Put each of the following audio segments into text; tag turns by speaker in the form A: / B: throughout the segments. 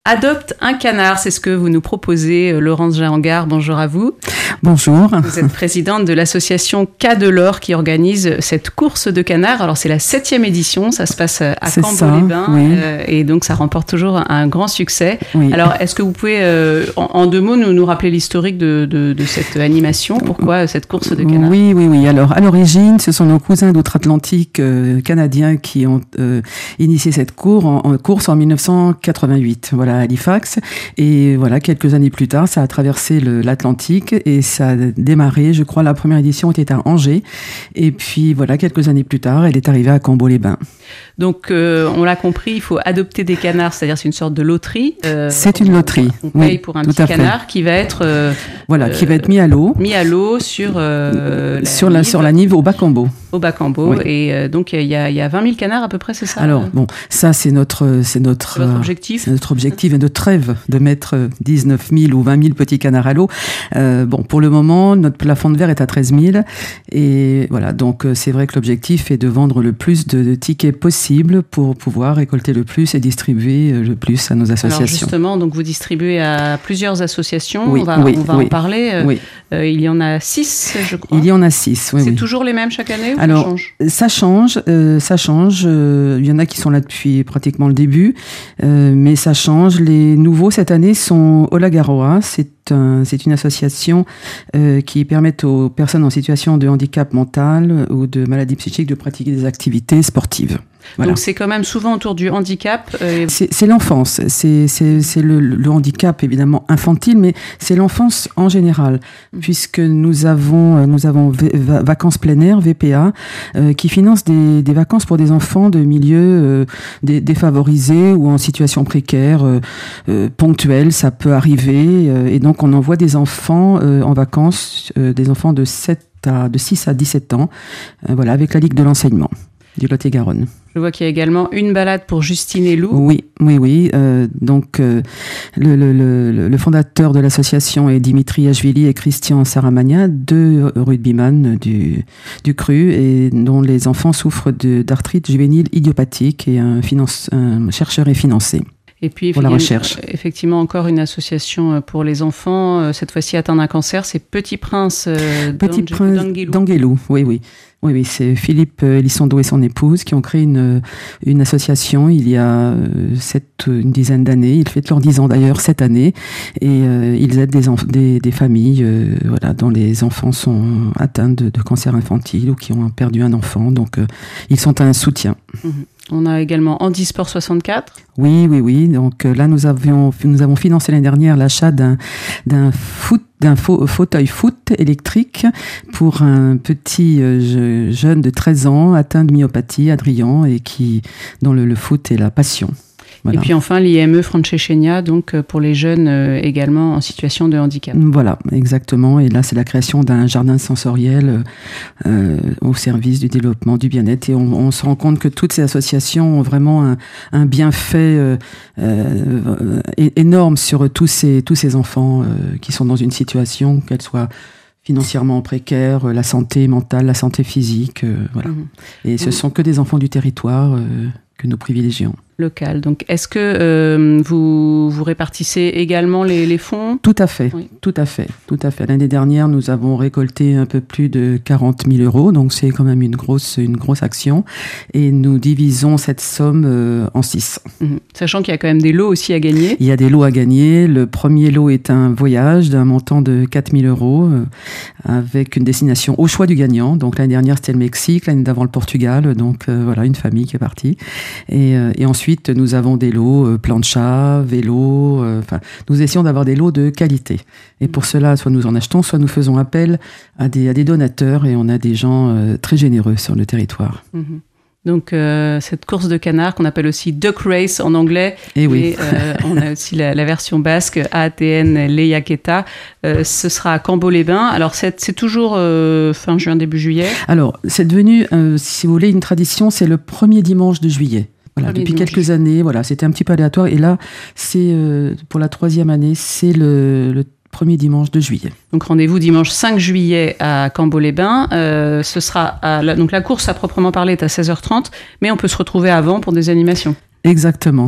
A: Adopte un canard, c'est ce que vous nous proposez, Laurence Jahangard, bonjour à vous.
B: Bonjour.
A: Vous êtes présidente de l'association Cas de l'Or qui organise cette course de canards. Alors c'est la 7e édition, ça se passe à Cambo-les-Bains,
B: oui.
A: Et donc ça remporte toujours un grand succès.
B: Oui.
A: Alors est-ce que vous pouvez en 2 mots nous rappeler l'historique de cette animation? Pourquoi cette course de canards?
B: Oui. Alors à l'origine, ce sont nos cousins d'outre-Atlantique canadiens qui ont initié cette course en 1988. Voilà, à Halifax. Et voilà, quelques années plus tard, ça a traversé l'Atlantique et ça a démarré, je crois, la première édition était à Angers. Et puis voilà, quelques années plus tard, elle est arrivée à Cambo-les-Bains.
A: Donc, on l'a compris, il faut adopter des canards, c'est-à-dire c'est une sorte de loterie.
B: C'est une loterie.
A: On paye pour un petit canard qui va être
B: qui va être mis à l'eau.
A: Mis à l'eau sur
B: la Nive au Bas-Cambo.
A: Au Bas-Cambo.
B: Oui.
A: Et donc il y a 20 000 canards à peu près, c'est ça?
B: Alors bon, ça c'est notre
A: objectif.
B: C'est notre objectif et notre rêve de mettre 19 000 ou 20 000 petits canards à l'eau. Pour le moment, notre plafond de verre est à 13 000. Et voilà, donc c'est vrai que l'objectif est de vendre le plus de tickets possible pour pouvoir récolter le plus et distribuer le plus à nos associations.
A: Alors justement, donc vous distribuez à plusieurs associations.
B: Oui,
A: on va en parler.
B: Oui.
A: Il y en a 6, je crois.
B: Il y en a 6, oui.
A: C'est toujours les mêmes chaque année ou
B: alors, ça change. Il y en a qui sont là depuis pratiquement le début, mais ça change. Les nouveaux cette année sont Olagaroa. C'est une association qui permet aux personnes en situation de handicap mental ou de maladie psychique de pratiquer des activités sportives. Voilà.
A: Donc c'est quand même souvent autour du handicap.
B: C'est l'enfance, c'est le handicap évidemment infantile, mais c'est l'enfance en général, puisque nous avons Vacances plein air, VPA, qui finance des vacances pour des enfants de milieux défavorisés ou en situation précaire, ponctuelle, ça peut arriver, et donc on envoie des enfants en vacances, des enfants de 6 à 17 ans, avec la Ligue de l'enseignement du Lot-et-Garonne.
A: Je vois qu'il y a également une balade pour Justine et Lou.
B: Oui. Donc, le fondateur de l'association est Dimitri Ashvili et Christian Saramagna, 2 rugbyman du CRU, et dont les enfants souffrent d'arthrite juvénile idiopathique, et un chercheur est financé.
A: Et puis,
B: pour la recherche.
A: Effectivement, encore une association pour les enfants, cette fois-ci atteint d'un cancer, c'est Petit Prince
B: d'Anguelou. Oui, c'est Philippe Elizondo et son épouse qui ont créé une association il y a une dizaine d'années. Ils fêtent leurs 10 ans d'ailleurs cette année, et ils aident des familles dont les enfants sont atteints de cancer infantile ou qui ont perdu un enfant. Donc, ils sont un soutien.
A: On a également Handisport 64.
B: Oui. Donc là, nous avons financé l'année dernière l'achat d'un fauteuil foot électrique pour un petit jeune de 13 ans atteint de myopathie, Adrien, et dont le foot est la passion. Voilà.
A: Et puis enfin l'IME Francescegna, donc pour les jeunes également en situation de handicap.
B: Voilà, exactement. Et là, c'est la création d'un jardin sensoriel au service du développement du bien-être. Et on se rend compte que toutes ces associations ont vraiment un bienfait énorme sur tous ces enfants qui sont dans une situation, qu'elle soit financièrement précaire, la santé mentale, la santé physique, voilà. Et ce sont que des enfants du territoire que nous privilégions.
A: Local. Donc, est-ce que vous répartissez également les fonds?
B: Tout à fait,
A: oui.
B: Tout à fait. L'année dernière, nous avons récolté un peu plus de 40 000 €, donc c'est quand même une grosse action, et nous divisons cette somme en 6.
A: Sachant qu'il y a quand même des lots aussi à gagner.
B: Il y a des lots à gagner. Le premier lot est un voyage d'un montant de 4 000 € avec une destination au choix du gagnant. Donc l'année dernière, c'était le Mexique, l'année d'avant le Portugal, donc une famille qui est partie. Et ensuite, nous avons des lots plancha, vélo. Nous essayons d'avoir des lots de qualité. Et pour cela, soit nous en achetons, soit nous faisons appel à des donateurs. Et on a des gens très généreux sur le territoire.
A: Donc cette course de canards qu'on appelle aussi Duck Race en anglais.
B: Et oui.
A: On a aussi la version basque, ATN Lehiaketa. Ce sera à Cambo-les-Bains. Alors c'est toujours fin juin, début juillet.
B: Alors c'est devenu, si vous voulez, une tradition. C'est le premier dimanche de juillet. Voilà, depuis quelques années, c'était un petit peu aléatoire. Et là, c'est pour la 3e année, c'est le premier dimanche de juillet.
A: Donc rendez-vous dimanche 5 juillet à Cambo-les-Bains. Ce sera donc la course à proprement parler est à 16h30, mais on peut se retrouver avant pour des animations.
B: Exactement.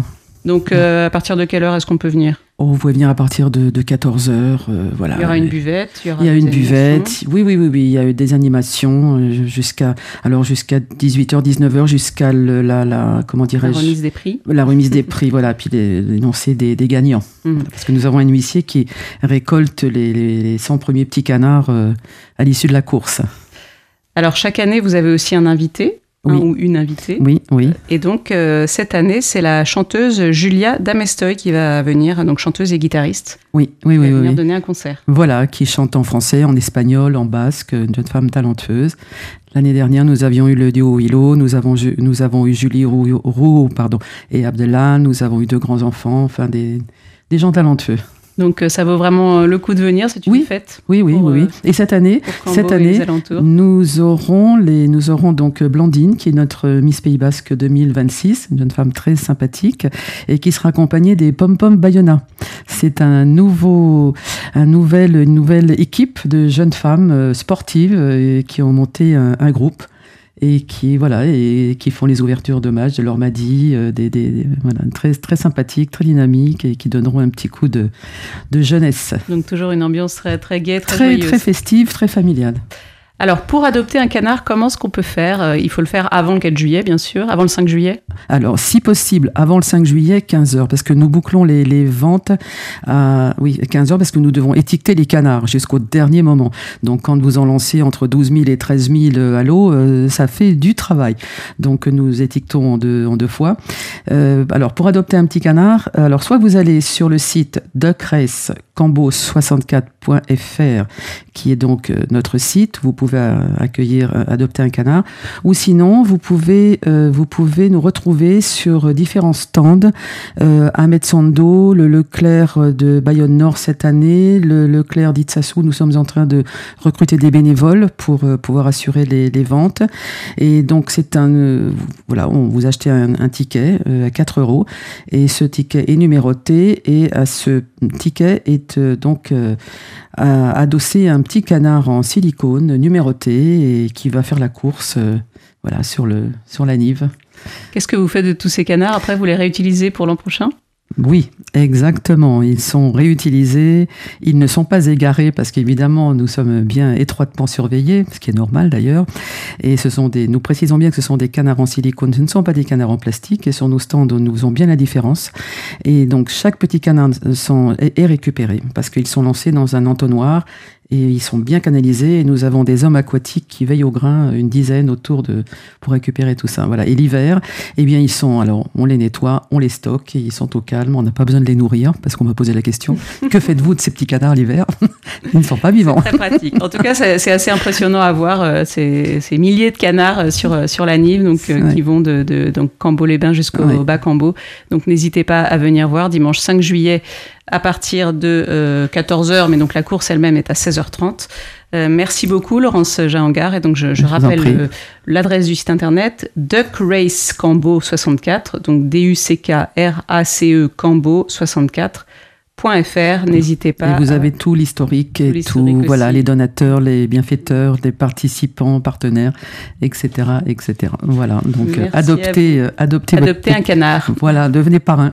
A: Donc, à partir de quelle heure est-ce qu'on peut venir ?
B: Vous pouvez venir à partir de 14h. Voilà.
A: Il y aura une buvette.
B: Il y a une buvette. Oui. Il y a eu des animations jusqu'à 18h, 19h, jusqu'à comment dirais-je ?
A: La remise des prix.
B: La remise des prix, voilà. Puis l'énoncé des gagnants. Parce que nous avons un huissier qui récolte les 100 premiers petits canards à l'issue de la course.
A: Alors, chaque année, vous avez aussi un invité.
B: Oui.
A: Ou une invitée.
B: Oui.
A: Et donc, cette année, c'est la chanteuse Julia Damestoy qui va venir, donc chanteuse et guitariste.
B: Oui.
A: Qui va venir donner un concert.
B: Voilà, qui chante en français, en espagnol, en basque, une jeune femme talentueuse. L'année dernière, nous avions eu le duo Willow, nous avons eu Julie Roux, et Abdellah, nous avons eu 2 grands enfants, enfin des gens talentueux.
A: Donc ça vaut vraiment le coup de venir, c'est une fête.
B: Oui. Et cette année, nous aurons donc Blandine, qui est notre Miss Pays Basque 2026, une jeune femme très sympathique, et qui sera accompagnée des Pom Pom Bayona. C'est une nouvelle équipe de jeunes femmes sportives qui ont monté un groupe. Et qui font les ouvertures de matchs de l'Ormadi, très très sympathiques, très dynamiques et qui donneront un petit coup de jeunesse.
A: Donc toujours une ambiance très très gaie, très joyeuse.
B: Très festive, très familiale.
A: Alors, pour adopter un canard, comment est-ce qu'on peut faire ? Il faut le faire avant le 4 juillet, bien sûr, avant le 5 juillet.
B: Alors, si possible, avant le 5 juillet, 15h, parce que nous bouclons les ventes à 15h, parce que nous devons étiqueter les canards jusqu'au dernier moment. Donc, quand vous en lancez entre 12 000 et 13 000 à l'eau, ça fait du travail. Donc, nous étiquetons en deux fois. Alors, pour adopter un petit canard, soit vous allez sur le site duckrace-cambo64.fr, qui est donc notre site. Vous pouvez adopter un canard, ou sinon vous pouvez nous retrouver sur différents stands à Metsondo, le Leclerc de Bayonne Nord cette année, le Leclerc d'Itsassou. Nous sommes en train de recruter des bénévoles pour pouvoir assurer les ventes. Et donc on vous achetez un ticket à 4 € et ce ticket est numéroté et à ce ticket est adossé un petit canard en silicone numéroté et qui va faire la course sur la Nive.
A: Qu'est-ce que vous faites de tous ces canards ? Après, vous les réutilisez pour l'an prochain ?
B: Oui, exactement. Ils sont réutilisés. Ils ne sont pas égarés parce qu'évidemment, nous sommes bien étroitement surveillés, ce qui est normal d'ailleurs. Et nous précisons bien que ce sont des canards en silicone. Ce ne sont pas des canards en plastique. Et sur nos stands, nous faisons bien la différence. Et donc, chaque petit canard est récupéré parce qu'ils sont lancés dans un entonnoir. Et ils sont bien canalisés et nous avons des hommes aquatiques qui veillent au grain, une dizaine pour récupérer tout ça. Voilà. Et l'hiver, on les nettoie, on les stocke et ils sont au calme. On n'a pas besoin de les nourrir parce qu'on m'a posé la question. Que faites-vous de ces petits canards l'hiver ? Ils ne sont pas vivants.
A: C'est très pratique. En tout cas, c'est assez impressionnant à voir ces milliers de canards sur la Nive, qui vont de Cambo-les-Bains jusqu'au bas Cambo. Donc n'hésitez pas à venir voir dimanche 5 juillet à partir de 14h, mais donc la course elle-même est à 16h30. Merci beaucoup Laurence Jahangard, et donc je rappelle l'adresse du site internet Duckrace Cambo 64, donc DUCKRACE Cambo 64.fr. N'hésitez pas.
B: Et vous avez tout l'historique et les donateurs, les bienfaiteurs, les participants, partenaires, etc. Voilà. Donc adoptez
A: un canard.
B: Voilà, devenez parrain.